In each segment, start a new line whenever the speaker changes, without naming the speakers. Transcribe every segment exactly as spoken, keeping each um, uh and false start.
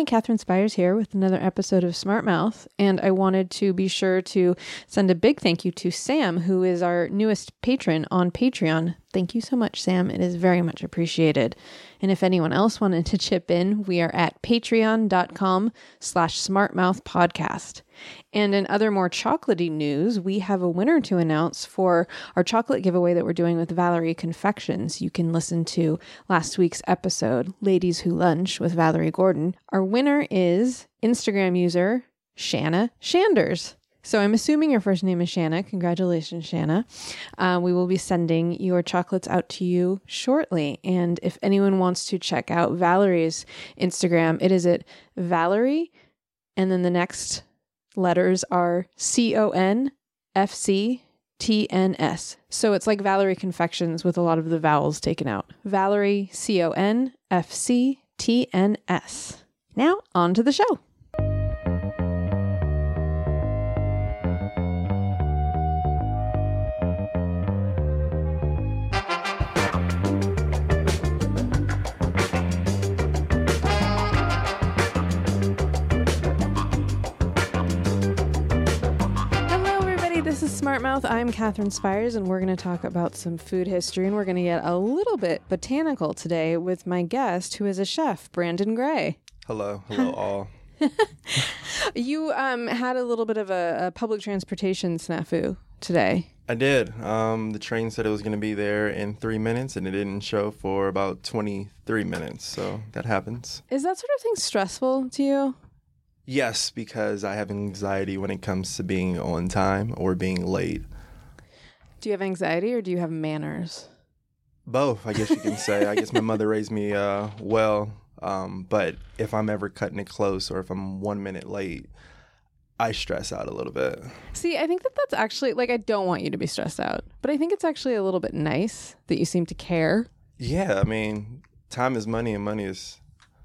Hi, Catherine Spires here with another episode of Smart Mouth, and I wanted to be sure to send a big thank you to Sam, who is our newest patron on Patreon. Thank you so much, Sam. It is very much appreciated. And if anyone else wanted to chip in, we are at patreon.com slash smartmouthpodcast. And in other more chocolatey news, we have a winner to announce for our chocolate giveaway that we're doing with Valerie Confections. You can listen to last week's episode, Ladies Who Lunch with Valerie Gordon. Our winner is Instagram user Shanna Shanders. So I'm assuming your first name is Shanna. Congratulations, Shanna. Uh, we will be sending your chocolates out to you shortly. And if anyone wants to check out Valerie's Instagram, it is at Valerie, and then the next letters are C O N F C T N S. So it's like Valerie Confections with a lot of the vowels taken out. Valerie, C O N F C T N S. Now, on to the show. This is Smart Mouth. I'm Catherine Spires, and we're going to talk about some food history, and we're going to get a little bit botanical today with my guest, who is a chef, Brandon Gray.
Hello. Hello, all.
You um, had a little bit of a, a public transportation snafu today.
I did. Um, the train said it was going to be there in three minutes, and it didn't show for about twenty-three minutes, so that happens.
Is that sort of thing stressful to you?
Yes, because I have anxiety when it comes to being on time or being late.
Do you have anxiety or do you have manners?
Both, I guess you can say. I guess my mother raised me uh, well, um, but if I'm ever cutting it close or if I'm one minute late, I stress out a little bit.
See, I think that that's actually, like, I don't want you to be stressed out, but I think it's actually a little bit nice that you seem to care.
Yeah, I mean, time is money and money is...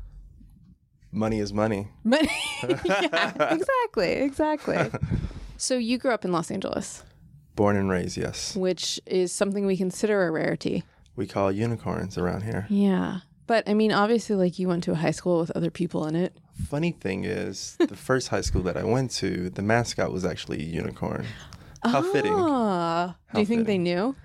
Money is money.
Money. Yeah, exactly. Exactly. So you grew up in Los Angeles.
Born and raised, yes.
Which is something we consider a rarity.
We call unicorns around here.
Yeah. But I mean, obviously, like, you went to a high school with other people in it.
Funny thing is, the first high school that I went to, the mascot was actually a unicorn. How
ah,
fitting.
How Do you think
fitting.
they knew?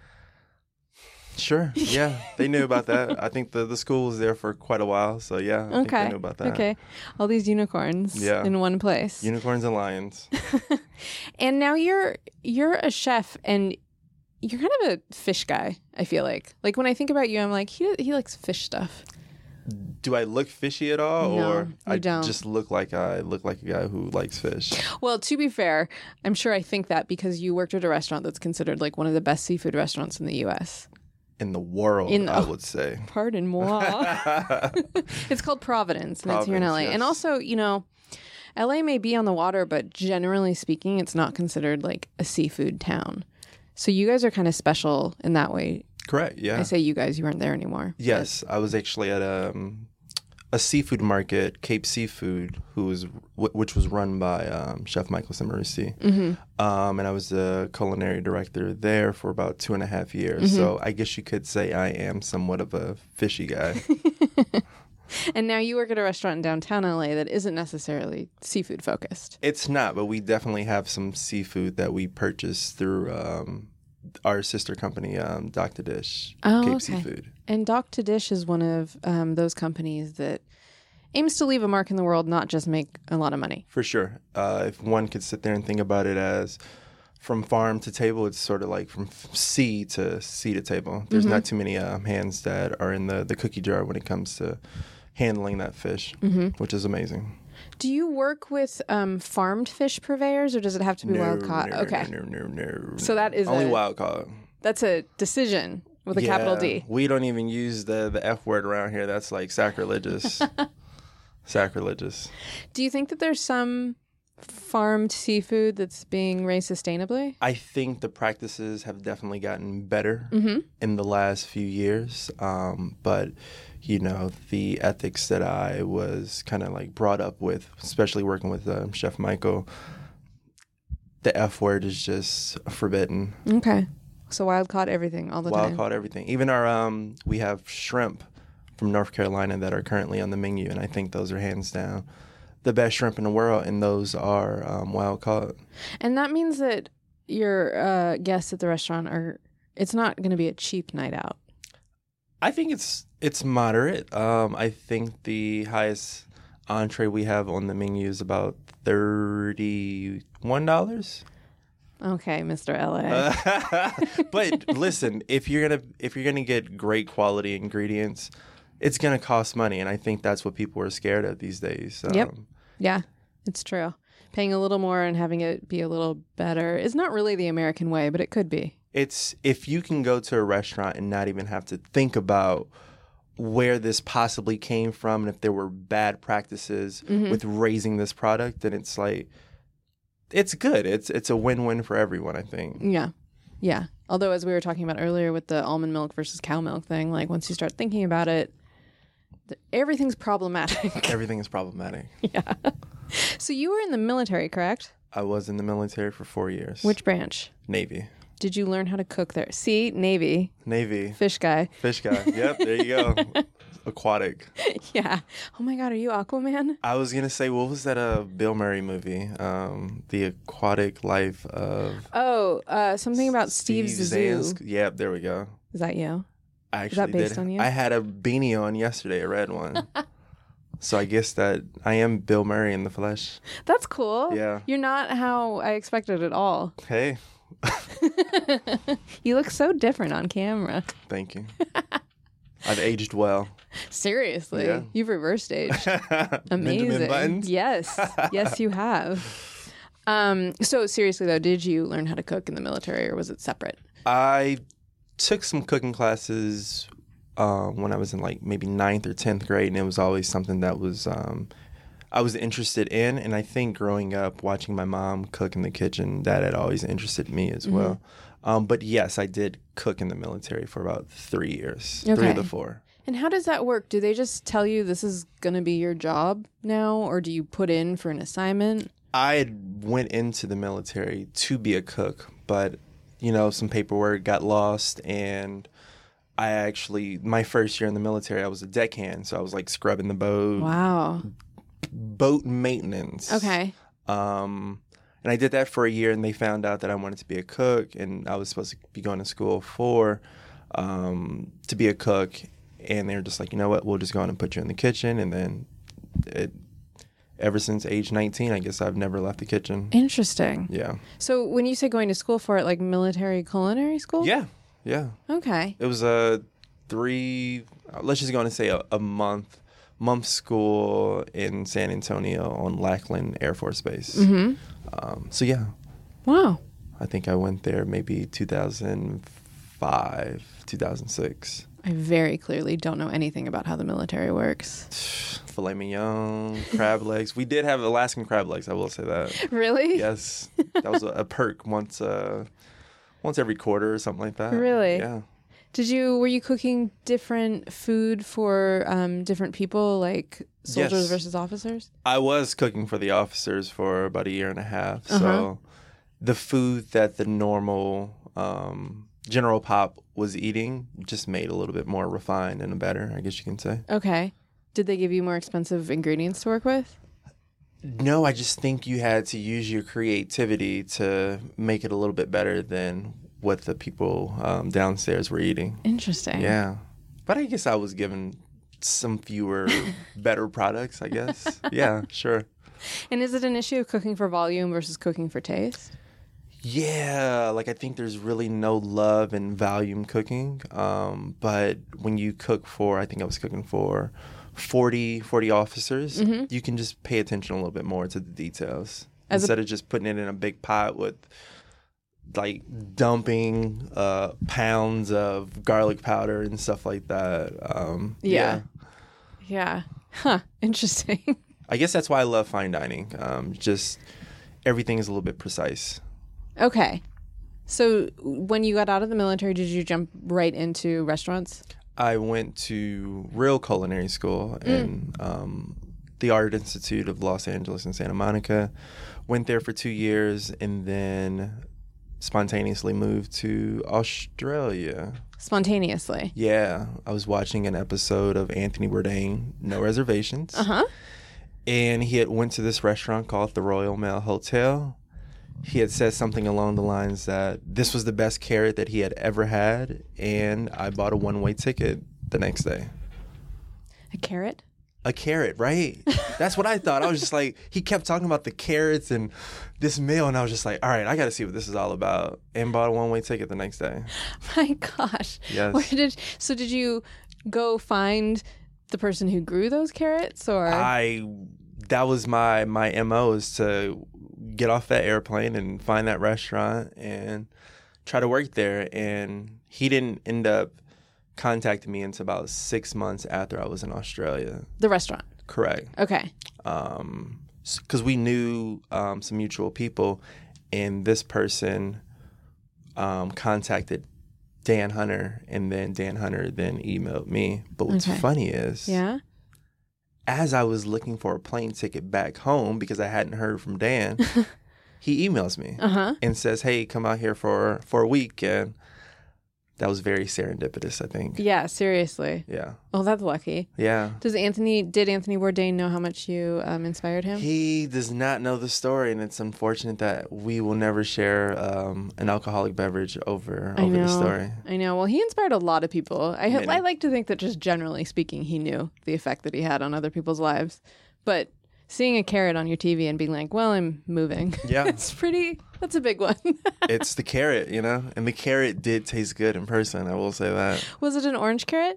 Sure. Yeah. They knew about that. I think the, the school was there for quite a while. So, yeah, I
okay.
think they knew about that.
Okay. All these unicorns
yeah.
in one place.
Unicorns and lions.
And now you're you're a chef, and you're kind of a fish guy, I feel like. Like, when I think about you, I'm like, he he likes fish stuff.
Do I look fishy at all?
No,
or
you
I
don't.
just look like I look like a guy who likes fish?
Well, to be fair, I'm sure I think that because you worked at a restaurant that's considered like one of the best seafood restaurants in the U S
In the world, in, I would say.
Pardon moi. It's called Providence, and Providence, it's here in L A. Yes. And also, you know, L A may be on the water, but generally speaking, it's not considered like a seafood town. So you guys are kind of special in that way.
Correct, yeah.
I say you guys, you weren't there anymore.
Yes, but I was actually at um, a seafood market, Cape Seafood, who was which was run by um, Chef Michael Samarisi. Mm-hmm. Um, and I was the culinary director there for about two and a half years. Mm-hmm. So I guess you could say I am somewhat of a fishy guy.
And now you work at a restaurant in downtown L A that isn't necessarily seafood focused.
It's not, but we definitely have some seafood that we purchase through um, our sister company, um, Doctor Dish,
oh,
Cape
okay.
Seafood.
And Doctor Dish is one of um, those companies that aims to leave a mark in the world, not just make a lot of money.
For sure. Uh, if one could sit there and think about it as from farm to table, it's sort of like from sea to sea to table. There's mm-hmm. not too many uh, hands that are in the, the cookie jar when it comes to handling that fish, mm-hmm. which is amazing.
Do you work with um, farmed fish purveyors, or does it have to be
no,
wild caught?
No,
okay.
No, no, no, no.
So that is
only
a,
wild caught.
That's a decision with a
yeah,
capital D.
We don't even use the, the F word around here. That's like sacrilegious. Sacrilegious.
Do you think that there's some farmed seafood that's being raised sustainably?
I think the practices have definitely gotten better
mm-hmm.
in the last few years. Um, but, you know, the ethics that I was kind of like brought up with, especially working with um, Chef Michael, the F word is just forbidden.
Okay. So wild caught everything all the
wild
time.
Wild caught everything. Even our, um, we have shrimp from North Carolina that are currently on the menu, and I think those are hands down the best shrimp in the world, and those are um, wild caught.
And that means that your uh, guests at the restaurant are, it's not going to be a cheap night out.
I think it's it's moderate. Um, I think the highest entree we have on the menu is about thirty-one dollars.
Okay, Mister L A.
Uh, but listen, if you're gonna if you're gonna get great quality ingredients, it's gonna cost money, and I think that's what people are scared of these days. Um,
Yep. Yeah, it's true. Paying a little more and having it be a little better is not really the American way, but it could be.
It's if you can go to a restaurant and not even have to think about where this possibly came from and if there were bad practices mm-hmm. with raising this product, then it's like, it's good. It's it's a win-win for everyone, I think.
Yeah. Yeah. Although, as we were talking about earlier with the almond milk versus cow milk thing, like once you start thinking about it, th- everything's problematic.
Everything is problematic.
Yeah. So you were in the military, correct?
I was in the military for four years.
Which branch?
Navy.
Did you learn how to cook there? See, Navy.
Navy.
Fish guy.
Fish guy. Yep, there you go. Aquatic.
Yeah. Oh my God, are you Aquaman?
I was gonna say, what was that uh, Bill Murray movie? Um, the Aquatic Life of.
Oh, uh, something about Steve, Steve Zissou.
Zans- yep, there we go.
Is that you?
I actually
Is that based
did.
on you?
I had a beanie on yesterday, a red one. So I guess that I am Bill Murray in the flesh.
That's cool.
Yeah.
You're not how I expected at all.
Hey.
You look so different on camera.
Thank you. I've aged well.
Seriously.
Yeah.
You've reversed aged. Amazing.
Benjamin Buttons?
Yes. Yes, you have. Um, so seriously though, did you learn how to cook in the military or was it separate?
I took some cooking classes um, when I was in like maybe ninth or tenth grade, and it was always something that was um, I was interested in. And I think growing up, watching my mom cook in the kitchen, that had always interested me as mm-hmm. well. Um, but yes, I did cook in the military for about three years, okay. three of the four.
And how does that work? Do they just tell you this is going to be your job now, or do you put in for an assignment?
I had went into the military to be a cook, but, you know, some paperwork got lost, and I actually, my first year in the military, I was a deckhand, so I was like scrubbing the boat.
Wow.
Boat maintenance.
Okay.
Um, and I did that for a year, and they found out that I wanted to be a cook, and I was supposed to be going to school for um, to be a cook, and they were just like, you know what, we'll just go on and put you in the kitchen, and then it, ever since age nineteen, I guess I've never left the kitchen.
Interesting.
Yeah.
So when you say going to school for it, like military culinary school?
Yeah, yeah.
Okay.
It was a three, let's just go on and say a, a month, month school in San Antonio on Lackland Air Force Base.
Mm-hmm.
Um, so yeah.
Wow.
I think I went there maybe two thousand five, two thousand six.
I very clearly don't know anything about how the military works.
Filet mignon, crab legs. We did have Alaskan crab legs, I will say that.
Really?
Yes. That was a, a perk once uh, once every quarter or something like that.
Really?
Yeah.
Did you, were you cooking different food for um, different people, like soldiers
yes.
versus officers?
I was cooking for the officers for about a year and a half.
Uh-huh.
So the food that the normal um, general pop was eating just made a little bit more refined and better, I guess you can say.
Okay. Did they give you more expensive ingredients to work with?
No, I just think you had to use your creativity to make it a little bit better than what the people um, downstairs were eating.
Interesting.
Yeah. But I guess I was given some fewer, better products, I guess. Yeah, sure.
And is it an issue of cooking for volume versus cooking for taste?
Yeah, like I think there's really no love in volume cooking. Um, but when you cook for, I think I was cooking for forty, forty officers, mm-hmm. you can just pay attention a little bit more to the details. As Instead a- of just putting it in a big pot with like dumping uh, pounds of garlic powder and stuff like that. Um,
yeah. yeah. Yeah. Huh. Interesting.
I guess that's why I love fine dining. Um, just everything is a little bit precise.
Okay. So when you got out of the military, did you jump right into restaurants?
I went to real culinary school mm. in um, the Art Institute of Los Angeles and Santa Monica. Went there for two years and then spontaneously moved to Australia.
Spontaneously.
Yeah, I was watching an episode of Anthony Bourdain, No Reservations.
Uh-huh.
And he had went to this restaurant called the Royal Mail Hotel. He had said something along the lines that this was the best carrot that he had ever had, and I bought a one-way ticket the next day.
A carrot?
A carrot, right? That's what I thought. I was just like, he kept talking about the carrots and this meal, and I was just like, all right, I got to see what this is all about, and bought a one-way ticket the next day.
My gosh.
Yes.
Where did, so did you go find the person who grew those carrots, or?
I, that was my, my M O, is to get off that airplane and find that restaurant and try to work there. And he didn't end up contacting me until about six months after I was in Australia.
The restaurant?
Correct.
Okay.
Um, because we knew um, some mutual people, and this person um, contacted Dan Hunter, and then Dan Hunter then emailed me. But what's
Okay.
funny is,
Yeah.
as I was looking for a plane ticket back home because I hadn't heard from Dan, he emails me
Uh-huh.
and says, "Hey, come out here for for a week." And that was very serendipitous, I think.
Yeah, seriously.
Yeah.
Oh, that's lucky.
Yeah.
Does Anthony, did Anthony Bourdain know how much you um, inspired him?
He does not know the story, and it's unfortunate that we will never share um, an alcoholic beverage over
I
over
know.
the story.
I know. Well, he inspired a lot of people. I,
Many.
I like to think that just generally speaking, he knew the effect that he had on other people's lives. But seeing a carrot on your T V and being like, well, I'm moving.
Yeah.
It's pretty, that's a big one.
It's the carrot, you know? And the carrot did taste good in person, I will say that.
Was it an orange carrot?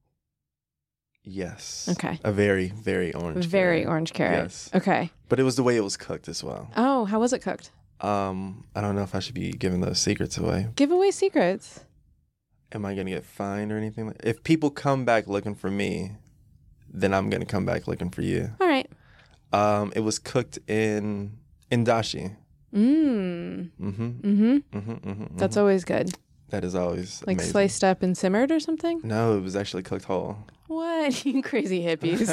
Yes.
Okay.
A very, very orange
Very
carrot.
orange carrot.
Yes.
Okay.
But it was the way it was cooked as well.
Oh, how was it cooked?
Um, I don't know if I should be giving those secrets away.
Give away secrets.
Am I going to get fined or anything? Like, if people come back looking for me, then I'm going to come back looking for you.
All right.
Um, it was cooked in in dashi.
Mmm.
Mm-hmm.
Mm-hmm.
Mm-hmm. Mm-hmm.
That's always good.
That is always
Like
amazing.
sliced up and simmered or something?
No, it was actually cooked whole.
What? You crazy hippies.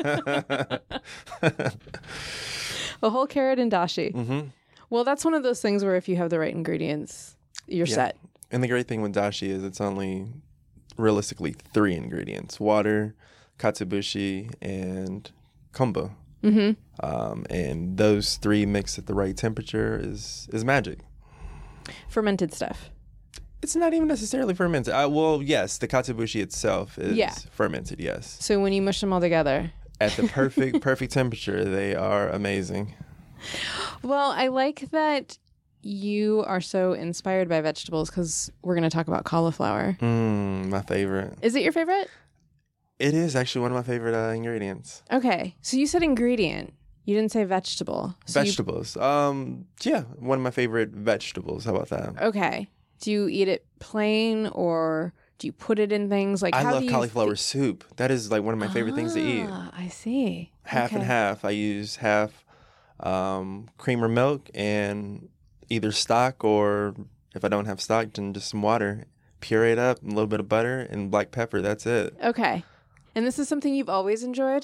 A whole carrot and dashi.
Mm-hmm.
Well, that's one of those things where if you have the right ingredients, you're
Yeah.
set.
And the great thing with dashi is it's only realistically three ingredients: water, katsubushi, and kombu.
Mm-hmm.
Um, and those three mixed at the right temperature is is magic.
Fermented stuff.
It's not even necessarily fermented. Uh, well, yes, the katsubushi itself is
Yeah.
fermented, yes.
So when you mush them all together.
At the perfect perfect temperature, they are amazing.
Well, I like that you are so inspired by vegetables because we're going to talk about cauliflower.
Mm, my favorite.
Is it your favorite?
It is actually one of my favorite uh, ingredients.
Okay. So you said ingredient. You didn't say vegetable. So you-
Vegetables. Um, yeah, one of my favorite vegetables. How about that?
okay. Do you eat it plain or do you put it in things? Like
I
how
love
do you
cauliflower
fe-
soup. That is like one of my favorite things to eat.
Ah, I see.
Half and
Okay.
half. I use half um, cream or milk and either stock, or if I don't have stock, then just some water. Puree it up, a little bit of butter and black pepper. That's it.
Okay. And this is something you've always enjoyed?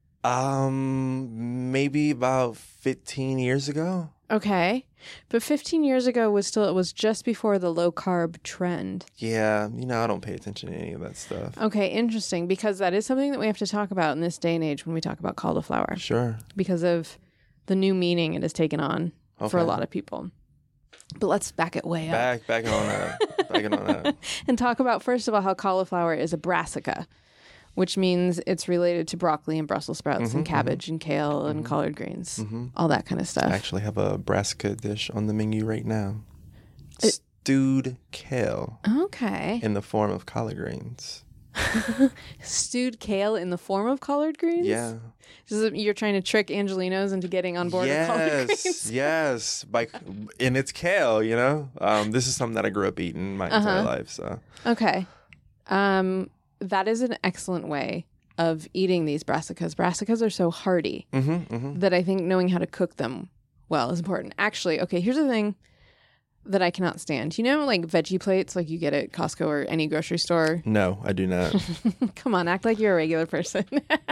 Um, maybe about fifteen years ago.
Okay. But fifteen years ago was still, it was just before the low carb trend.
Yeah, you know, I don't pay attention to any of that stuff.
Okay, interesting, because that is something that we have to talk about in this day and age when we talk about cauliflower
Sure.
because of the new meaning it has taken on for a
Okay.
lot of people. But let's back it way up
Back, backing on up. Backing on up.
and talk about, first of all, how cauliflower is a brassica, which means it's related to broccoli and Brussels sprouts and cabbage and kale and collard greens, all that kind of stuff.
I actually have a brassica dish on the menu right now.
It-
Stewed kale
Okay.
in the form of collard greens.
Stewed kale in the form of collard greens?
Yeah.
This is, you're trying to trick Angelinos into getting on board with collard
Yes,
greens?
yes. By, and it's kale, you know? Um, this is something that I grew up eating my entire
Uh-huh.
life. So
Okay. Um, that is an excellent way of eating these brassicas. Brassicas are so hearty
hmm hmm
that I think knowing how to cook them well is important. Actually, okay, here's the thing that I cannot stand. You know, like veggie plates, like you get at Costco or any grocery store?
No, I do not.
Come on, act like you're a regular person.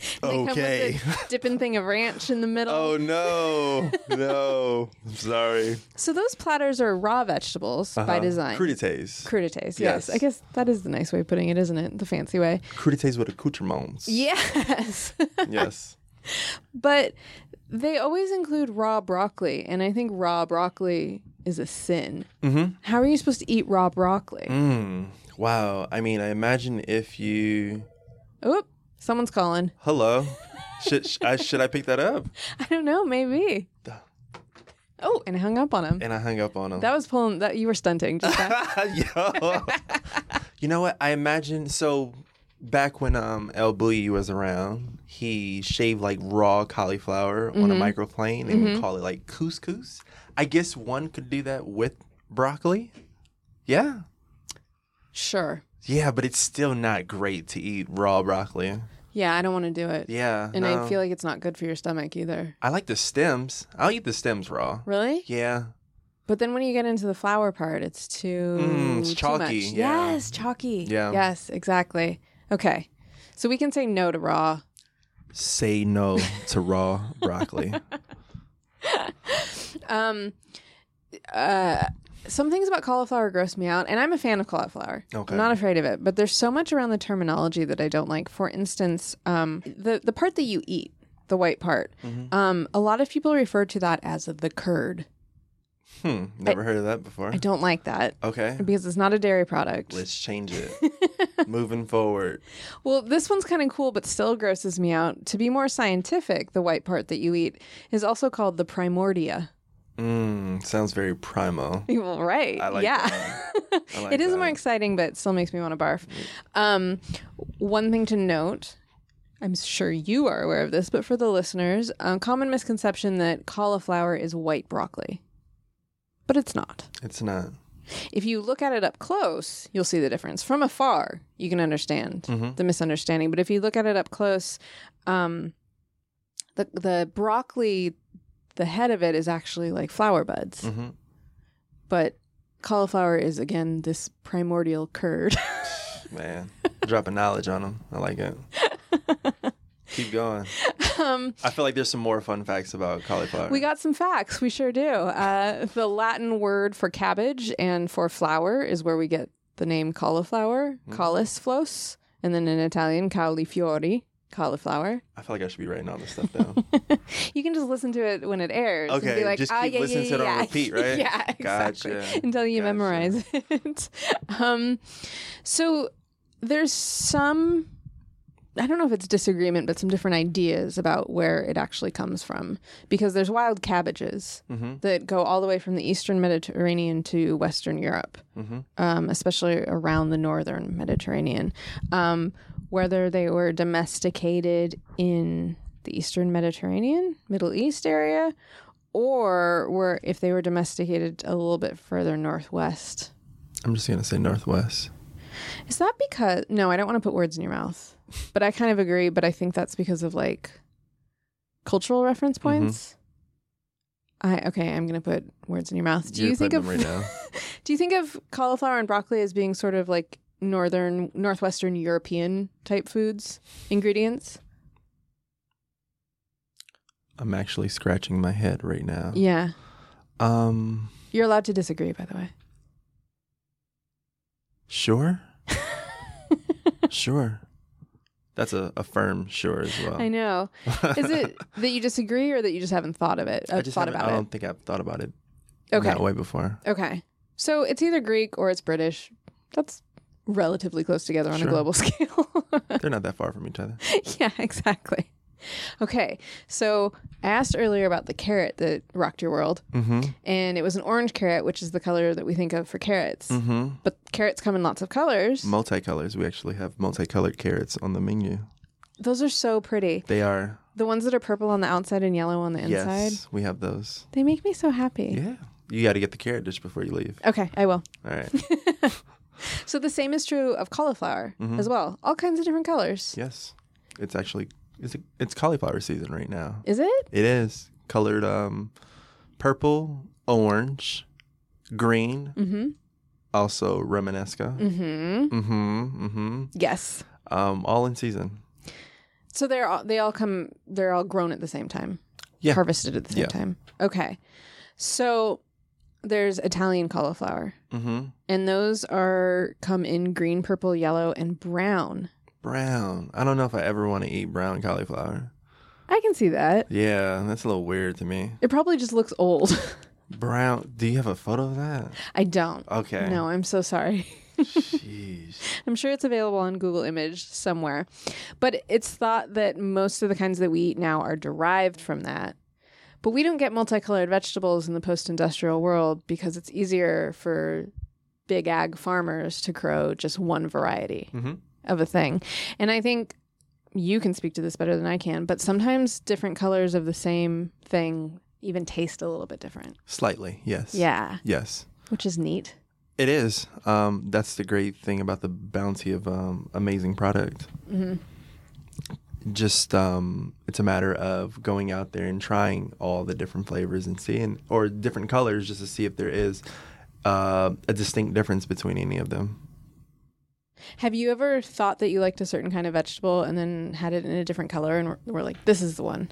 They come with
Okay.
a dipping thing of ranch in the middle.
Oh no, no. I'm sorry.
So those platters are raw vegetables by
Uh-huh.
design.
Crudités.
Crudités, yes.
Yes.
I guess that is the nice way of putting it, isn't it? The fancy way.
Crudités with accoutrements.
Yes.
Yes.
But they always include raw broccoli, and I think raw broccoli is a sin.
Mm-hmm.
How are you supposed to eat raw broccoli?
Mm. Wow. I mean, I imagine if you.
Oop, someone's calling.
Hello. should sh- I should I pick that up?
I don't know, maybe.
Duh.
Oh, and I hung up on him.
And I hung up on him.
That was pulling, that you were stunting just now.
Yo. You know what? I imagine so. Back when um El Bulli was around, he shaved like raw cauliflower
Mm-hmm.
on a microplane and would call it like couscous. I guess one could do that with broccoli. Yeah.
Sure.
Yeah, but it's still not great to eat raw broccoli.
Yeah, I don't want to do it.
Yeah.
And
no.
I feel like it's not good for your stomach either.
I like the stems. I'll eat the stems raw.
Really?
Yeah.
But then when you get into the flour part, it's too,
Mm, it's
too
chalky,
much.
yeah.
Yes, chalky.
Yeah.
Yes, exactly. Okay. So we can say no to raw.
Say no to raw broccoli.
Um, uh, some things about cauliflower gross me out, and I'm a fan of cauliflower.
Okay.
I'm not afraid of it, but there's so much around the terminology that I don't like. For instance, um, the the part that you eat, the white part,
Mm-hmm.
um, a lot of people refer to that as the curd.
Hmm. Never heard of that before.
I don't like that
Okay.
because it's not a dairy product.
Let's change it. Moving forward.
Well, this one's kind of cool, but still grosses me out. To be more scientific, the white part that you eat is also called the primordia.
Mmm. Sounds very primal.
Well, right.
I like
yeah.
that. I like
It is
that.
more exciting, but it still makes me want to barf. Um, one thing to note, I'm sure you are aware of this, but for the listeners, a common misconception that cauliflower is white broccoli. But it's not.
It's not.
If you look at it up close, you'll see the difference. From afar, you can understand
Mhm.
the misunderstanding. But if you look at it up close, um, the the broccoli, the head of it is actually like flower buds.
Mm-hmm.
But cauliflower is, again, this primordial curd.
Man, dropping knowledge on them. I like it. Keep going.
um,
I feel like there's some more fun facts about cauliflower.
we got some facts. We sure do. Uh, the Latin word for cabbage and for flower is where we get the name cauliflower,
Mm.
cauliflos, and then in Italian, cauliflori, cauliflower.
I feel like I should be writing all this stuff down.
You can just listen to it when it airs. and
Okay,
be like,
just
ah,
keep
yeah,
listening
yeah,
to it on
yeah.
repeat, right?
Yeah, exactly.
Gotcha.
Until you
Gotcha.
memorize it. um, so there's some, I don't know if it's disagreement, but some different ideas about where it actually comes from. Because there's wild cabbages
Mm-hmm.
that go all the way from the Eastern Mediterranean to Western Europe,
Mm-hmm.
um, especially around the Northern Mediterranean. Um, whether they were domesticated in the Eastern Mediterranean, Middle East area, or were if they were domesticated a little bit further northwest.
I'm just gonna say Northwest.
Is that because... No, I don't want to put words in your mouth. But I kind of agree, but I think that's because of, like, cultural reference points. I Okay, I'm going to put words in your mouth. Do
You're
you think of...
putting them right now.
Do you think of cauliflower and broccoli as being sort of like northern, northwestern European type foods, ingredients?
I'm actually scratching my head right now.
Yeah.
Um.
You're allowed to disagree, by the way.
Sure. Sure. That's a, a firm sure as well.
I know. Is it that you disagree or that you just haven't thought of it? Uh,
I just
thought
haven't-
about
I
it?
don't think I've thought about it
Okay.
that way before.
Okay. So it's either Greek or it's British. That's relatively close together on
Sure.
a global scale.
They're not that far from each other.
Yeah, exactly. Okay. So I asked earlier about the carrot that rocked your world,
Mm-hmm.
and it was an orange carrot, which is the color that we think of for carrots.
Mm-hmm.
But carrots come in lots of colors.
Multicolors. We actually have multicolored carrots on the menu.
Those are so pretty.
They are.
The ones that are purple on the outside and yellow on the inside.
Yes, we have those.
They make me so happy.
Yeah. You got to get the carrot dish before you leave.
Okay, I will.
All right.
So the same is true of cauliflower
Mhm.
as well. All kinds of different colors.
Yes. It's actually it's it's cauliflower season right now.
Is it?
It is colored um purple, orange, green,
Mm-hmm.
also Romanesca.
Mm-hmm.
Mm-hmm. Mm-hmm.
Yes.
Um, all in season.
So they're all, they all come, they're all grown at the same time.
Yeah.
Harvested at the same
Yeah.
time. Okay. So there's Italian cauliflower.
Mm-hmm.
And those are come in green, purple, yellow, and brown.
Brown. I don't know if I ever want to eat brown cauliflower.
I can see that.
Yeah, that's a little weird to me.
It probably just looks old.
Brown. Do you have a photo of that?
I don't.
Okay.
No, I'm so sorry.
Jeez.
I'm sure it's available on Google Image somewhere. But it's thought that most of the kinds that we eat now are derived from that. But we don't get multicolored vegetables in the post-industrial world because it's easier for big ag farmers to grow just one variety
Mm-hmm.
of a thing. And I think you can speak to this better than I can, but sometimes different colors of the same thing even taste a little bit different.
Slightly, yes.
Yeah,
Yes.
which is neat.
It is. Um, that's the great thing about the bounty of um, amazing product.
Mm-hmm.
Just um, it's a matter of going out there and trying all the different flavors and seeing, or different colors, just to see if there is uh, a distinct difference between any of them.
Have you ever thought that you liked a certain kind of vegetable and then had it in a different color and were, were like, this is the one?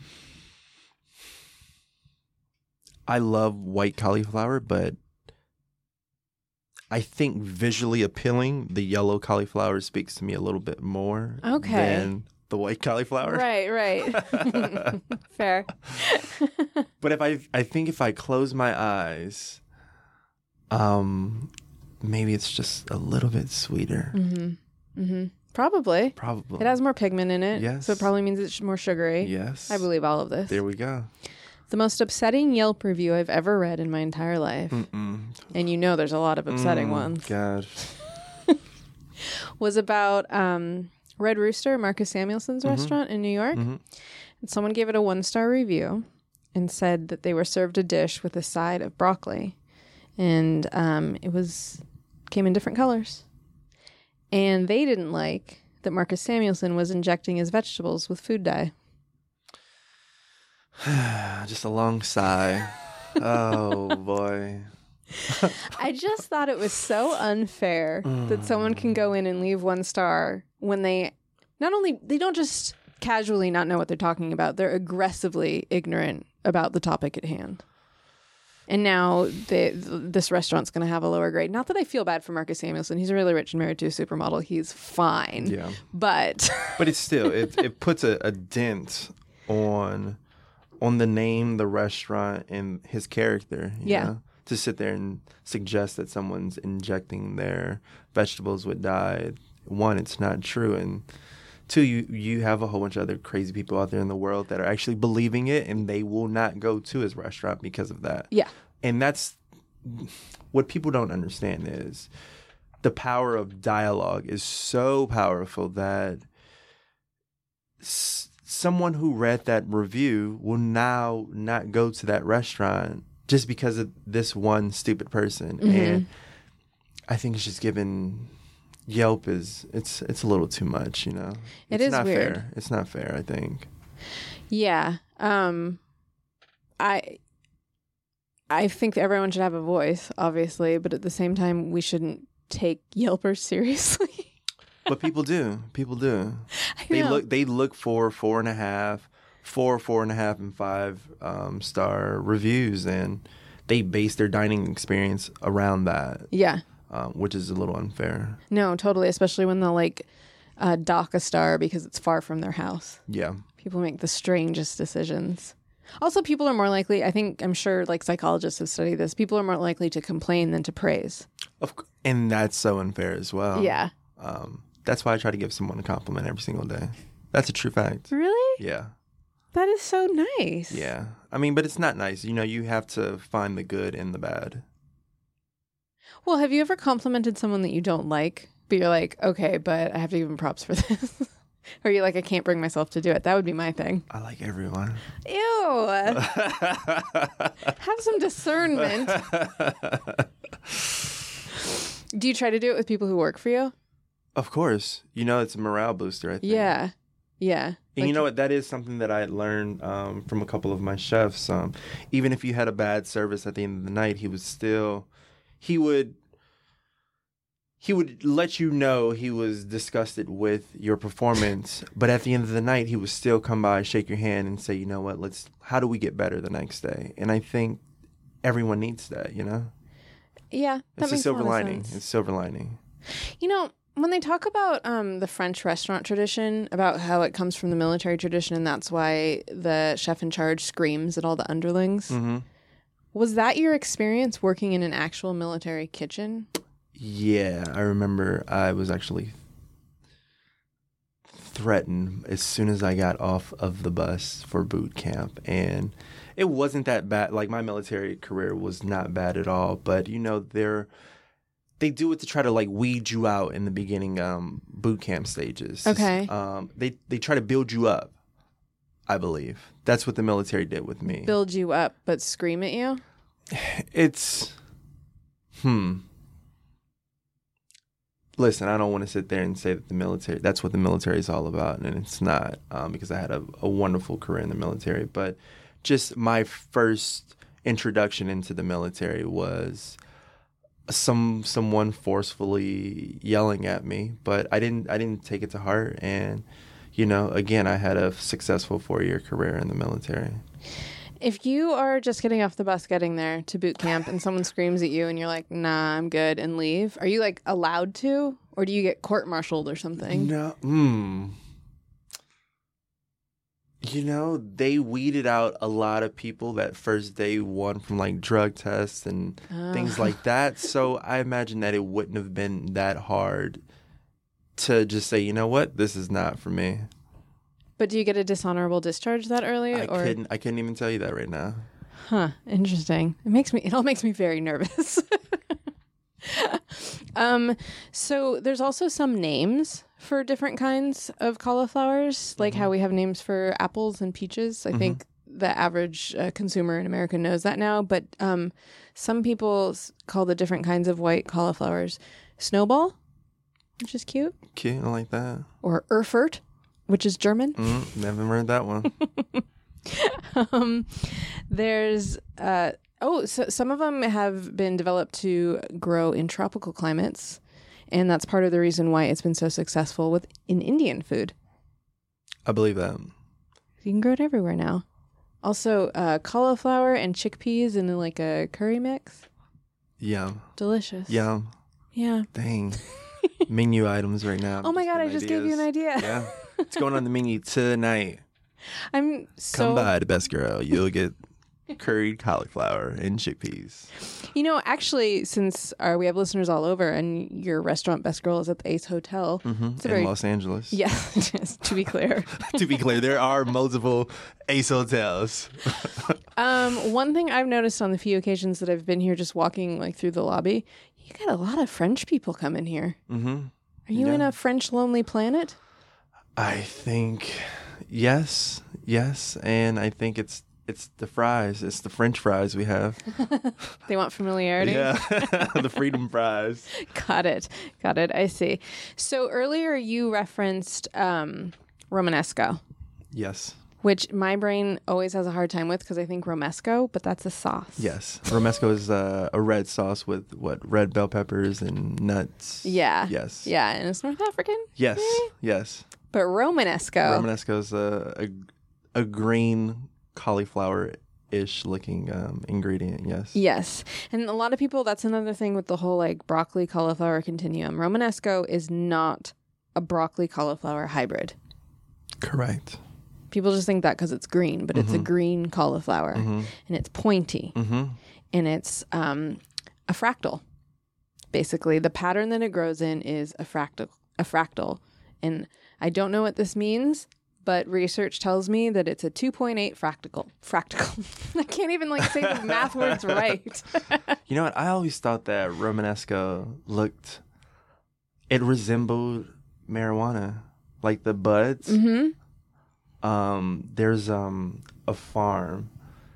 I love white cauliflower, but I think visually appealing, the yellow cauliflower speaks to me a little bit more
Okay.
than the white cauliflower.
Right, right. Fair.
But if I, I think if I close my eyes, um, maybe it's just a little bit sweeter.
Mm-hmm. Mm-hmm. Probably.
Probably.
It has more pigment in it.
Yes.
So it probably means it's more sugary.
Yes.
I believe all of this.
There we go.
The most upsetting Yelp review I've ever read in my entire life,
Mm-mm.
and you know there's a lot of upsetting
Mm,
ones,
God.
was about um, Red Rooster, Marcus Samuelson's
Mhm.
restaurant in New York.
Mhm.
And someone gave it a one-star review and said that they were served a dish with a side of broccoli. And um, it was came in different colors. And they didn't like that Marcus Samuelson was injecting his vegetables with food dye.
Just a long sigh. Oh, boy.
I just thought it was so unfair that someone can go in and leave one star when they not only, they don't just casually not know what they're talking about, they're aggressively ignorant about the topic at hand. And now they, this restaurant's going to have a lower grade. Not that I feel bad for Marcus Samuelson. He's really rich and married to a supermodel. He's fine.
Yeah.
But
But it's still, it, it puts a, a dent on on the name, the restaurant, and his character. You
Yeah.
know? To sit there and suggest that someone's injecting their vegetables with dye, one, it's not true. And two, you, you have a whole bunch of other crazy people out there in the world that are actually believing it, and they will not go to his restaurant because of that.
yeah,
And that's what people don't understand is the power of dialogue is so powerful that s- someone who read that review will now not go to that restaurant just because of this one stupid person.
Mm-hmm.
And I think it's just given Yelp is it's it's a little too much, you know.
It
It's
is
not
weird.
fair. It's not fair, I think.
yeah. Um, I I think that everyone should have a voice, obviously, but at the same time, we shouldn't take Yelpers seriously.
But people do. People do.
I
They
know.
look they look for four and a half, four, four and a half, and five um, star reviews, and they base their dining experience around that,
Yeah.
um, which is a little unfair.
No, totally. Especially when they'll like uh, dock a star because it's far from their house.
Yeah.
People make the strangest decisions. Also, people are more likely, I think, I'm sure like psychologists have studied this, people are more likely to complain than to praise.
Of cou- and that's so unfair as well.
Yeah.
Um, that's why I try to give someone a compliment every single day. That's a true fact.
Really?
Yeah.
That is so nice.
Yeah. I mean, but it's not nice. You know, you have to find the good in the bad.
Well, have you ever complimented someone that you don't like, but you're like, okay, but I have to give them props for this? Or you're like, I can't bring myself to do it. That would be my thing.
I like everyone.
Ew. Have some discernment. Do you try to do it with people who work for you?
Of course. You know, it's a morale booster, I think.
Yeah. Yeah.
And
Like-
you know what? That is something that I learned um, from a couple of my chefs. Um, even if you had a bad service at the end of the night, he was still, he would, he would let you know he was disgusted with your performance, but at the end of the night, he would still come by, shake your hand, and say, you know what, let's, how do we get better the next day? And I think everyone needs that, you know?
Yeah, that
It's a
makes
silver
a lot of
lining.
sense.
It's silver lining.
You know, when they talk about um, the French restaurant tradition, about how it comes from the military tradition, and that's why the chef in charge screams at all the underlings,
Mm-hmm.
was that your experience working in an actual military kitchen?
Yeah, I remember I was actually threatened as soon as I got off of the bus for boot camp. And it wasn't that bad. Like, my military career was not bad at all. But, you know, they're, they do it to try to, like, weed you out in the beginning um, boot camp stages.
Okay.
Um, they, they try to build you up, I believe. That's what the military did with me.
Build you up, but scream at you?
It's, hmm. Listen, I don't want to sit there and say that the military, that's what the military is all about. And it's not, um, because I had a, a wonderful career in the military. But just my first introduction into the military was some someone forcefully yelling at me. But I didn't I didn't take it to heart. And, you know, again, I had a successful four-year career in the military.
If you are just getting off the bus, getting there to boot camp, and someone screams at you and you're like, nah, I'm good, and leave, are you like allowed to? Or do you get court-martialed or something?
No. Mm. You know, they weeded out a lot of people that first day one from like drug tests and
Oh.
things like that. So I imagine that it wouldn't have been that hard to just say, you know what, this is not for me.
But do you get a dishonorable discharge that early?
I
or?
couldn't. I couldn't even tell you that right now.
Huh. Interesting. It makes me. It all makes me very nervous. um. So there's also some names for different kinds of cauliflowers, like
Mm-hmm.
how we have names for apples and peaches. I
Mhm.
think the average uh, consumer in America knows that now. But um, some people s- call the different kinds of white cauliflowers snowball, which is cute,
Cute, I like that.
or Erfurt, which is German.
Mm, never heard that one.
um, there's uh, oh, so some of them have been developed to grow in tropical climates, and that's part of the reason why it's been so successful with in Indian food.
I believe that.
You can grow it everywhere now. Also, uh, cauliflower and chickpeas in like a curry mix.
Yum.
Delicious.
Yum.
Yeah.
Dang. Menu items right now.
Oh my god! I
getting
just gave you an
ideas.
idea.
Yeah. It's going on the menu tonight.
I'm so.
Come by the Best Girl. You'll get curried cauliflower and chickpeas.
You know, actually, since uh, we have listeners all over, and your restaurant Best Girl is at the Ace Hotel.
Mm-hmm.
It's a
In
very-
Los Angeles.
Yeah, just to be clear.
To be clear, there are multiple Ace hotels.
Um, one thing I've noticed on the few occasions that I've been here, just walking like through the lobby, you got a lot of French people coming here.
Mm-hmm.
Are you in
Yeah.
a French lonely planet?
I think yes, yes, and I think it's it's the fries. It's the French fries we have.
They want familiarity.
Yeah, the freedom fries.
Got it. Got it. I see. So earlier you referenced um, Romanesco,
Yes,
which my brain always has a hard time with because I think Romesco, but that's a sauce.
yes. Romesco is uh, a red sauce with what red bell peppers and nuts.
Yeah.
Yes.
Yeah, and it's North African.
Yes.
maybe?
Yes.
But Romanesco.
Romanesco is a, a a green cauliflower-ish looking um, ingredient. Yes.
Yes. And a lot of people, that's another thing with the whole like broccoli cauliflower continuum. Romanesco is not a broccoli cauliflower hybrid.
Correct.
People just think that because it's green, but it's a
Mhm.
green cauliflower
Mm-hmm.
and it's pointy
Mm-hmm.
and it's um, a fractal. Basically, the pattern that it grows in is a fractal. A fractal. And I don't know what this means, but research tells me that it's a two point eight fractal. Fractal. I can't even like say the math words right.
You know what? I always thought that Romanesco looked, it resembled marijuana, like the buds.
Mm-hmm.
Um, there's um a farm,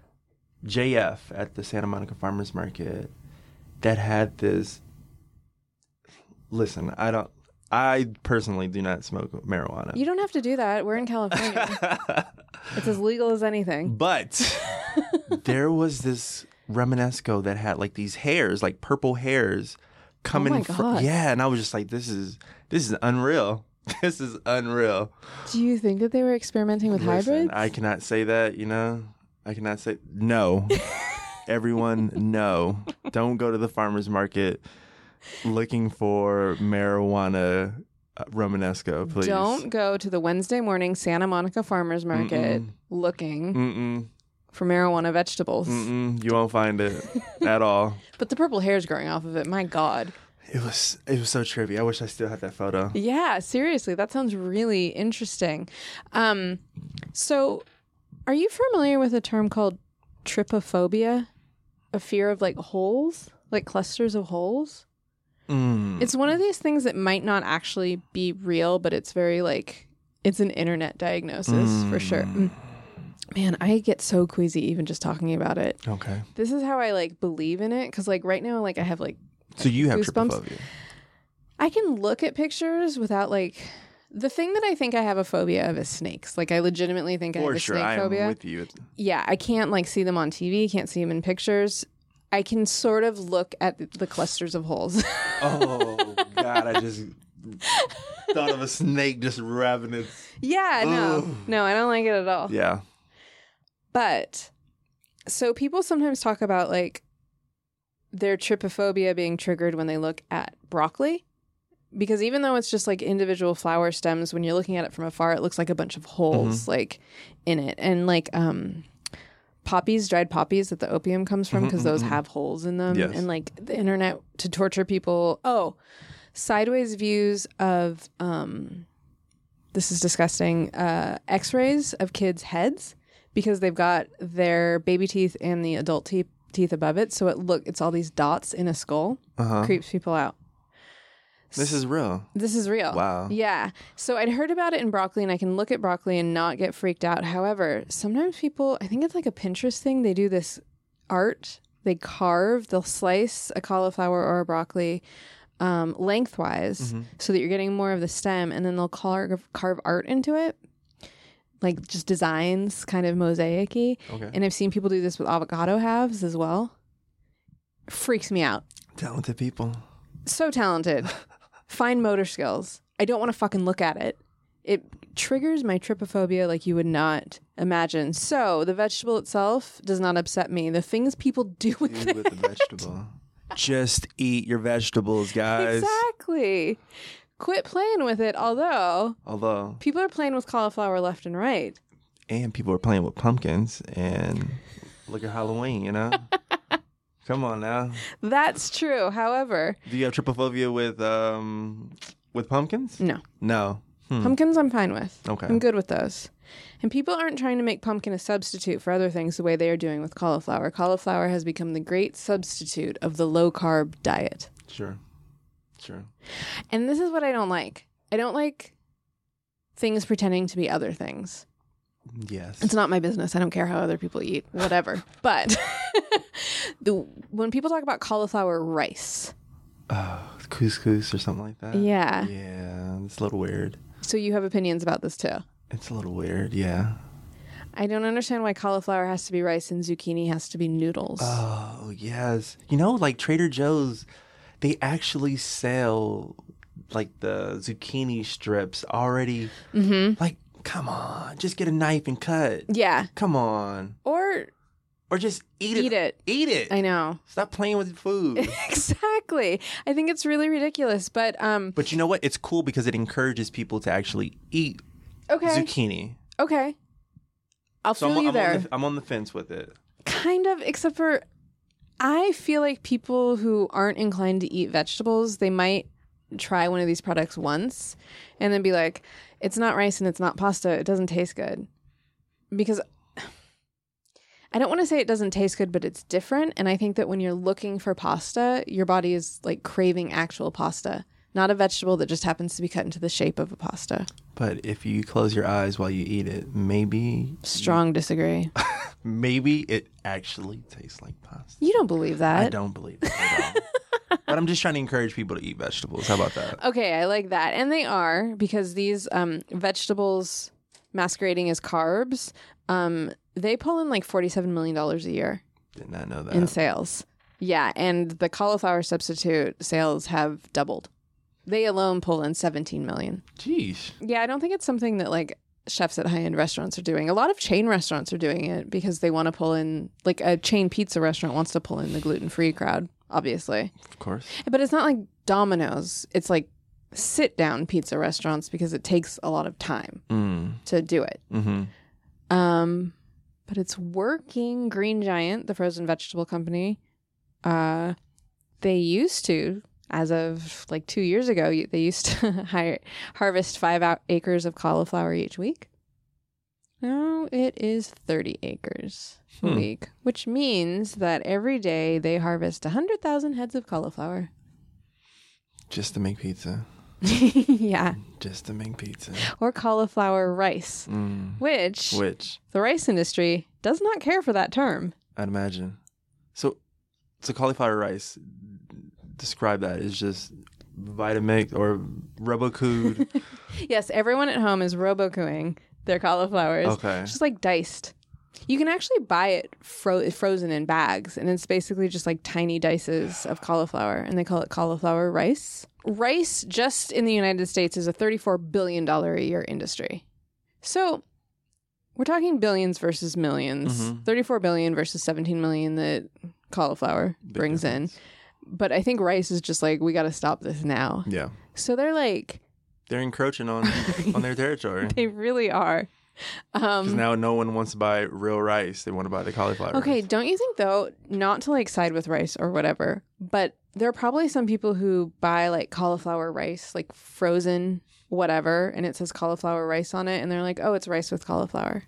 J F at the Santa Monica Farmers Market, that had this. Listen, I don't. I personally do not smoke marijuana.
You don't have to do that. We're in California. It's as legal as anything.
But there was this Romanesco that had like these hairs, like purple hairs, coming
Oh my
from.
God.
Yeah, and I was just like, this is this is unreal. This is unreal.
Do you think that they were experimenting with
Listen,
hybrids?
I cannot say that, you know. I cannot say no. Everyone, no. Don't go to the farmer's market looking for marijuana uh, Romanesco, please.
Don't go to the Wednesday morning Santa Monica Farmers Market
Mm-mm.
looking
Mm-mm.
for marijuana vegetables.
Mm-mm. You won't find it at all.
But the purple hair's growing off of it. My God.
It was it was so trippy. I wish I still had that photo.
Yeah, seriously. That sounds really interesting. Um, so are you familiar with a term called trypophobia? A fear of like holes, like clusters of holes?
Mm.
It's one of these things that might not actually be real, but it's very like, it's an internet diagnosis
Mm.
for sure. Mm. Man, I get so queasy even just talking about it.
Okay.
This is how I like believe in it. Because like right now, like I have like
So you have
goosebumps.
trypophobia.
I can look at pictures without like the thing that I think I have a phobia of is snakes. Like I legitimately think I have
For
a
sure,
snake
I am
phobia.
with you.
Yeah, I can't like see them on T V. Can't see them in pictures. I can sort of look at the, the clusters of holes.
Oh God! I just thought of a snake just wrapping its.
Yeah, no,
Ugh.
no, I don't like it at all.
Yeah.
But so people sometimes talk about like their trypophobia being triggered when they look at broccoli. Because even though it's just like individual flower stems, when you're looking at it from afar, it looks like a bunch of holes
Mm-hmm.
like in it. And like um, poppies, dried poppies that the opium comes from, because
Mhm,
those
mhm.
have holes in them.
Yes.
And like the internet to torture people. Oh, sideways views of, um, this is disgusting, uh, x-rays of kids' heads because they've got their baby teeth and the adult teeth teeth above it. So it look it's all these dots in a skull.
Uh huh.
Creeps people out.
This is real.
This is real.
Wow.
Yeah. So I'd heard about it in broccoli and I can look at broccoli and not get freaked out. However, sometimes people, I think it's like a Pinterest thing. They do this art. They carve, they'll slice a cauliflower or a broccoli um, lengthwise
Mm-hmm.
so that you're getting more of the stem, and then they'll carve, carve art into it. Like just designs, kind of mosaic-y.
Okay.
And I've seen people do this with avocado halves as well. Freaks me out.
Talented people.
So talented. Fine motor skills. I don't want to fucking look at it. It triggers my trypophobia like you would not imagine. So the vegetable itself does not upset me. The things people do with
Do
it.
with the vegetable. Just eat your vegetables, guys.
Exactly. Quit playing with it, although
Although,
people are playing with cauliflower left and right.
and people are playing with pumpkins, and look at Halloween, you know? Come on now.
That's true. However,
Do you have trypophobia with um with pumpkins?
no.
No. Hmm.
Pumpkins I'm fine with.
Okay.
I'm good with those. And people aren't trying to make pumpkin a substitute for other things the way they are doing with cauliflower. Cauliflower has become the great substitute of the low-carb diet.
Sure. Sure.
And this is what I don't like. I don't like things pretending to be other things.
Yes.
It's not my business. I don't care how other people eat, whatever. But the, when people talk about cauliflower rice,
Oh, couscous or something like that.
Yeah.
Yeah, it's a little weird.
so you have opinions about this too.
It's a little weird, yeah.
I don't understand why cauliflower has to be rice and zucchini has to be noodles.
Oh, yes. You know, like Trader Joe's, they actually sell like the zucchini strips already.
mm-hmm.
Like, come on, just get a knife and cut.
Yeah.
Come on.
Or
Or just eat it.
eat it.
Eat it.
I know.
Stop playing with food.
Exactly. I think it's really ridiculous. But um
But you know what? It's cool because it encourages people to actually eat
okay.
zucchini.
Okay. I'll
So
feel
I'm,
you
I'm,
there.
on the, I'm on the fence with it.
Kind of, except for I feel like people who aren't inclined to eat vegetables, they might try one of these products once and then be like, it's not rice and it's not pasta. It doesn't taste good. Because I don't want to say it doesn't taste good, but it's different. And I think that when you're looking for pasta, your body is like craving actual pasta, not a vegetable that just happens to be cut into the shape of a pasta.
But if you close your eyes while you eat it, maybe
Strong disagree.
maybe it actually tastes like pasta.
You don't believe that.
I don't believe that at all. But I'm just trying to encourage people to eat vegetables. How about that?
Okay, I like that. And they are, because these um, vegetables masquerading as carbs, um, they pull in like forty-seven million dollars a year
Did not know that.
in sales. Yeah, and the cauliflower substitute sales have doubled. They alone pull in seventeen million.
Jeez.
Yeah, I don't think it's something that like chefs at high-end restaurants are doing. A lot of chain restaurants are doing it because they want to pull in, like a chain pizza restaurant wants to pull in the gluten-free crowd, obviously.
Of course.
But it's not like Domino's. It's like sit-down pizza restaurants because it takes a lot of time
Mm.
to do it.
Mm-hmm.
Um, but it's working. Green Giant, the frozen vegetable company, uh, they used to, as of like two years ago, y- they used to hire, harvest five out- acres of cauliflower each week. Now it is thirty acres a
Hmm.
week, which means that every day they harvest one hundred thousand heads of cauliflower.
Just to make pizza.
Yeah.
Just to make pizza.
Or cauliflower rice,
Mm.
which
Which,
the rice industry does not care for that term.
I'd imagine. So, so cauliflower rice, describe that as just Vitamix or Robocood.
Yes, everyone at home is robocooing their cauliflowers.
Okay.
It's just like diced. You can actually buy it fro- frozen in bags, and it's basically just like tiny dices of cauliflower, and they call it cauliflower rice. Rice, just in the United States, is a thirty-four billion dollars a year industry. So we're talking billions versus millions.
Mhm.
thirty-four billion versus seventeen million that cauliflower
Big
brings
difference.
in. But I think rice is just like, we got to stop this now.
Yeah.
So they're like,
They're encroaching on, on their territory.
they really are.
Because
Um,
now no one wants to buy real rice. They want to buy the cauliflower
okay,
rice.
don't you think though, not to like side with rice or whatever, but there are probably some people who buy like cauliflower rice, like frozen whatever, and it says cauliflower rice on it, and they're like, oh, it's rice with cauliflower.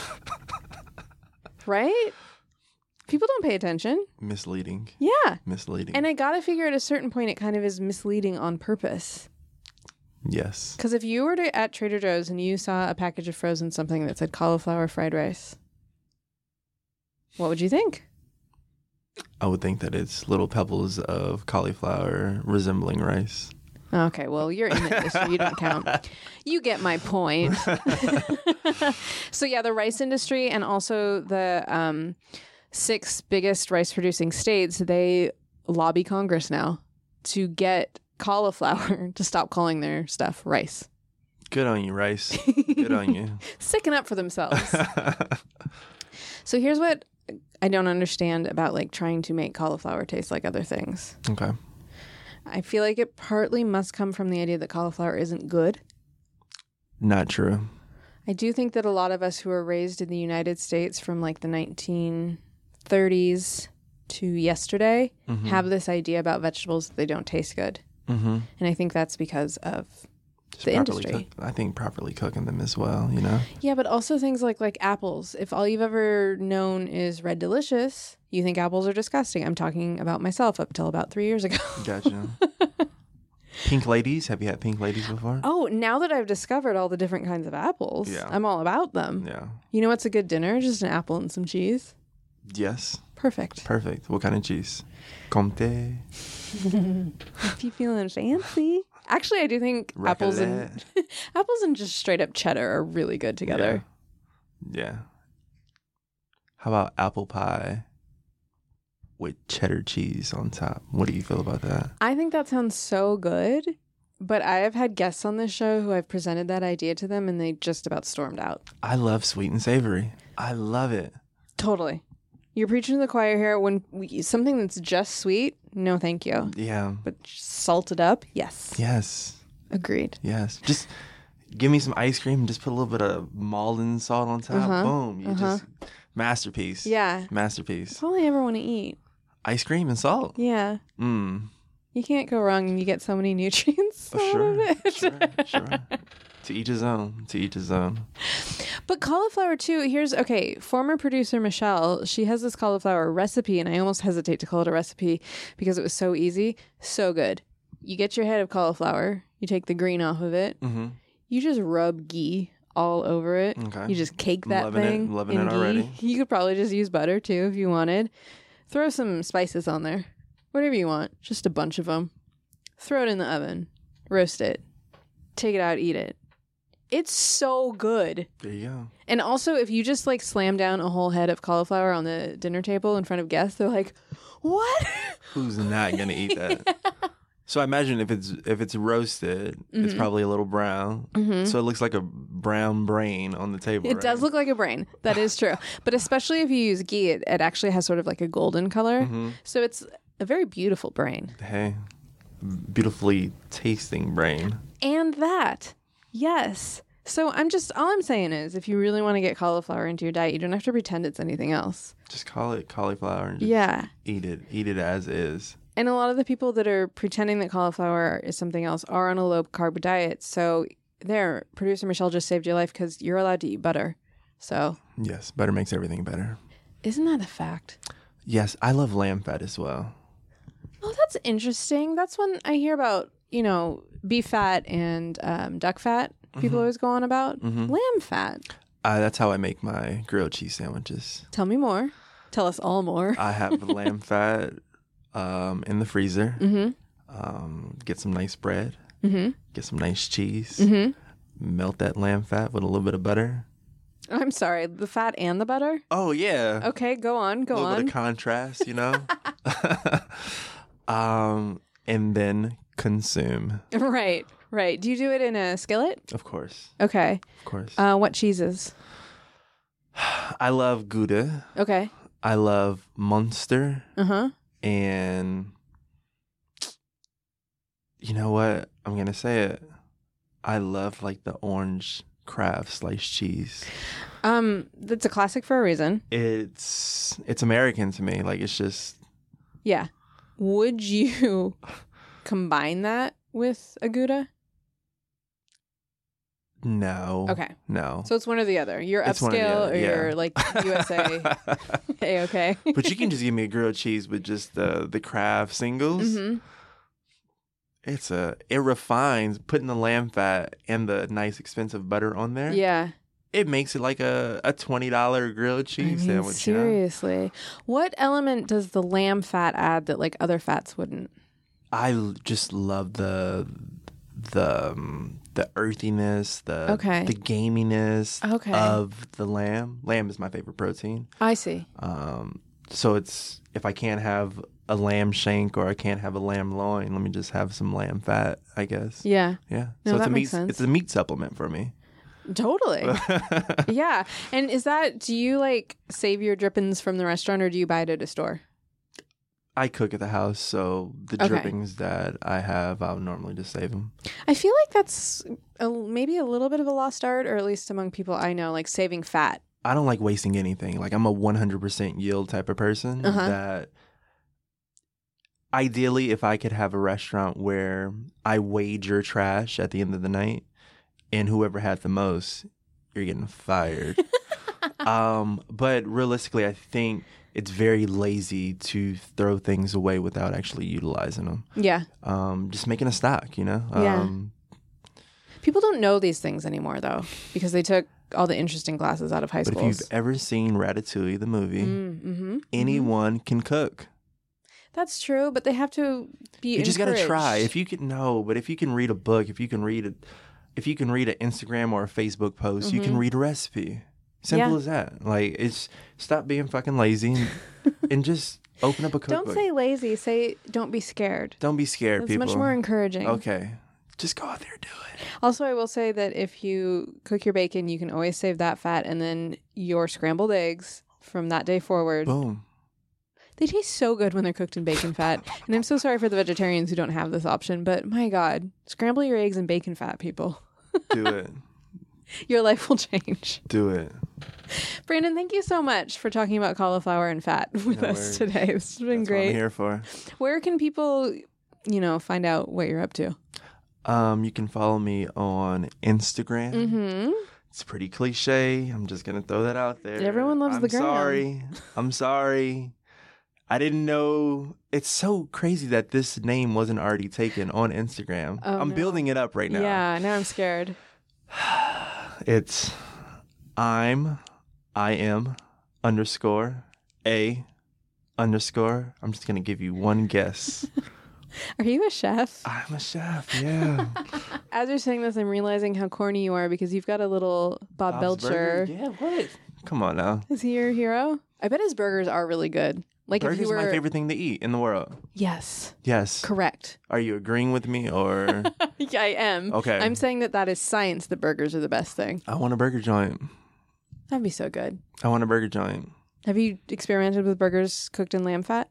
Right? People don't pay attention.
Misleading.
Yeah.
Misleading.
And I gotta figure at a certain point it kind of is misleading on purpose.
yes.
Because if you were to at Trader Joe's and you saw a package of frozen something that said cauliflower fried rice, what would you think?
I would think that it's little pebbles of cauliflower resembling rice.
Okay, well, you're in it, so you don't count. You get my point. So yeah, the rice industry and also the um, six biggest rice producing states, they lobby Congress now to get cauliflower to stop calling their stuff rice.
Good on you, rice. Good on you.
Sticking up for themselves. So here's what I don't understand about like trying to make cauliflower taste like other things.
Okay.
I feel like it partly must come from the idea that cauliflower isn't good.
Not true.
I do think that a lot of us who were raised in the United States from like the nineteen thirties to yesterday
Mhm.
have this idea about vegetables that they don't taste good.
Mm-hmm.
And I think that's because of
Just
the
properly
industry.
cook- I think properly cooking them as well, you know?
Yeah, but also things like like apples. If all you've ever known is Red Delicious, you think apples are disgusting. I'm talking about myself up till about three years ago.
Gotcha. Pink ladies? Have you had pink ladies before?
Oh, now that I've discovered all the different kinds of apples,
Yeah.
I'm all about them.
Yeah.
You know what's a good dinner? Just an apple and some cheese.
Yes.
Perfect.
Perfect. What kind of cheese? Comte?
If you feeling fancy. Actually, I do think apples and apples and just straight up cheddar are really good together.
Yeah. yeah. How about apple pie with cheddar cheese on top? What do you feel about that?
I think that sounds so good, but I have had guests on this show who I've presented that idea to them and they just about stormed out.
I love sweet and savory. I love it.
Totally. You're preaching to the choir here. When we, something that's just sweet, no thank you.
Yeah.
But salted up, yes.
Yes.
Agreed.
Yes. Just give me some ice cream and just put a little bit of Malden salt on top.
Uh-huh.
Boom. You
Uh-huh.
just masterpiece.
Yeah.
Masterpiece.
That's all I ever want to eat.
Ice cream and salt.
Yeah.
Mm.
You can't go wrong and you get so many nutrients
Oh,
out
sure.
of it.
sure. Sure. To each his own. To each his own.
But cauliflower too, here's, okay, former producer Michelle, she has this cauliflower recipe, and I almost hesitate to call it a recipe because it was so easy, so good. You get your head of cauliflower, you take the green off of it,
Mm-hmm.
you just rub ghee all over it.
Okay.
You just cake that
Loving it,
thing
loving
in
it
ghee.
already.
You could probably just use butter too if you wanted. Throw some spices on there, whatever you want, just a bunch of them. Throw it in the oven, roast it, take it out, eat it. It's so good.
There you go.
And also, if you just like slam down a whole head of cauliflower on the dinner table in front of guests, they're like, "What?
Who's not gonna eat that?" Yeah. So I imagine if it's if it's roasted, mm-hmm. it's probably a little brown. Mm-hmm. So it looks like a brown brain on the table.
It
right?
does look like a brain. That is true. But especially if you use ghee, it, it actually has sort of like a golden color. Mm-hmm. So it's a very beautiful brain.
Hey, beautifully tasting brain.
And that. Yes. So I'm just, all I'm saying is if you really want to get cauliflower into your diet, you don't have to pretend it's anything else.
Just call it cauliflower and just
yeah.
eat it. Eat it as is.
And a lot of the people that are pretending that cauliflower is something else are on a low carb diet. So there, producer Michelle just saved your life because you're allowed to eat butter. So.
Yes, butter makes everything better.
Isn't that a fact?
Yes, I love lamb fat as well.
Oh, that's interesting. That's when I hear about, you know, beef fat and um, duck fat. People mm-hmm. always go on about mm-hmm. lamb fat.
Uh, that's how I make my grilled cheese sandwiches.
Tell me more. Tell us all more.
I have lamb fat um, in the freezer.
Mm-hmm.
Um, get some nice bread.
Mm-hmm.
Get some nice cheese.
Mm-hmm.
Melt that lamb fat with a little bit of butter.
I'm sorry, the fat and the butter?
Oh, yeah.
Okay, go on, go on.
A little on. bit of contrast, you know? um, and then consume.
Right, right. Do you do it in a skillet?
Of course.
Okay.
Of course.
Uh, what cheeses?
I love Gouda.
Okay.
I love Munster.
Uh-huh.
And you know what? I'm going to say it. I love like the orange Kraft sliced cheese.
Um, that's a classic for a reason.
It's it's American to me. Like it's just.
Yeah. Would you combine that with a Gouda?
No.
Okay.
No.
So it's one or the other. You're
It's one
upscale
or, the
or
other, yeah.
you're like U S A. Hey, okay.
But you can just give me a grilled cheese with just the the Kraft singles.
Mm-hmm.
It's a it refines putting the lamb fat and the nice expensive butter on there.
Yeah.
It makes it like a, a twenty dollar grilled cheese
I mean,
sandwich.
Seriously.
You know?
What element does the lamb fat add that like other fats wouldn't?
I l- just love the the um, the earthiness, the
okay.
the gaminess
okay.
of the lamb. Lamb is my favorite protein.
I see.
Um, so it's if I can't have a lamb shank or I can't have a lamb loin, let me just have some lamb fat, I guess.
Yeah.
Yeah.
No,
so it's
that
a
makes
meat
sense.
it's a meat supplement for me.
Totally. Yeah. And is that, do you like save your drippings from the restaurant or do you buy it at a store?
I cook at the house, so the
okay.
drippings that I have, I'll normally just save them.
I feel like that's a, maybe a little bit of a lost art, or at least among people I know, like saving fat.
I don't like wasting anything. Like I'm a one hundred percent yield type of person
uh-huh.
that ideally if I could have a restaurant where I wager trash at the end of the night and whoever had the most, you're getting fired. um, but realistically, I think it's very lazy to throw things away without actually utilizing them.
Yeah.
Um, just making a stock, you know?
Yeah.
Um,
People don't know these things anymore, though, because they took all the interesting classes out of high
but
schools.
if you've ever seen Ratatouille, the movie,
mm, mm-hmm,
anyone mm-hmm. can cook.
That's true, but they have to be
You just got
encouraged.
to try. If you can, no, but if you can read a book, if you can read a, if you can read an Instagram or a Facebook post, mm-hmm. you can read a recipe. Simple
yeah.
as that. Like, it's stop being fucking lazy and, and just open up a cookbook.
Don't say lazy. Say don't be scared.
Don't be scared,
That's
people.
much more encouraging.
Okay. Just go out there and do it.
Also, I will say that if you cook your bacon, you can always save that fat, and then your scrambled eggs from that day forward.
Boom.
They taste so good when they're cooked in bacon fat. And I'm so sorry for the vegetarians who don't have this option, but my God, scramble your eggs in bacon fat, people.
Do it.
Your life will change.
Do it.
Brandon, thank you so much for talking about cauliflower and fat with
no
us
worries.
today. It's been
That's
great.
What I'm here for.
Where can people, you know, find out what you're up to?
Um, you can follow me on Instagram.
Mm-hmm.
It's pretty cliche. I'm just gonna throw that out there.
Everyone loves
I'm
the gram.
Sorry. I'm sorry. I didn't know. It's so crazy that this name wasn't already taken on Instagram.
Oh,
I'm
no.
building it up right now.
Yeah, now I'm scared.
It's I'm I am underscore a underscore. I'm just gonna give you one guess.
Are you a chef?
I'm a chef, yeah.
As you're saying this, I'm realizing how corny you are because you've got a little Bob
Bob's
Belcher.
Burgers? Yeah, what? Come on now.
Is he your hero? I bet his burgers are really good. Like
Burgers
if you were...
are my favorite thing to eat in the world.
Yes.
Yes.
Correct.
Are you agreeing with me or?
Yeah, I am.
Okay.
I'm saying that that is science. The burgers are the best thing.
I want a burger joint.
That'd be so good.
I want a burger joint.
Have you experimented with burgers cooked in lamb fat?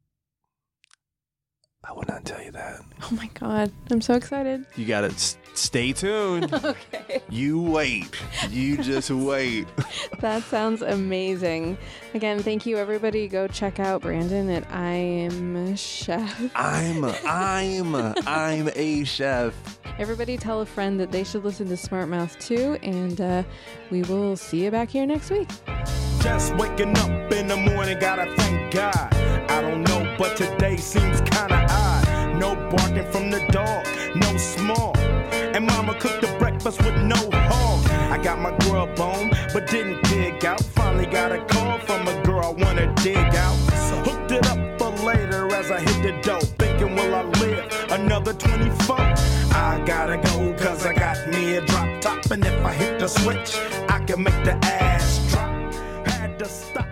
I will not tell you that.
Oh my God. I'm so excited.
You gotta s- stay tuned.
Okay.
You wait. You just wait.
That sounds amazing. Again, thank you, everybody. Go check out Brandon at I Am a Chef.
I'm, I'm, I'm a chef.
Everybody tell a friend that they should listen to Smart Mouth too, and uh, we will see you back here next week.
Just waking up in the morning, gotta thank God. I don't know, but today seems kinda odd. No barking from the dog, no small. And mama cooked the breakfast with no hog. I got my grub on, but didn't dig out. Finally got a call from a girl I wanna dig out. So hooked it up for later as I hit the dough. Thinking, will I live another twenty-four? I gotta go, cause I got me a drop top. And if I hit the switch, I can make the ass drop. Had to stop.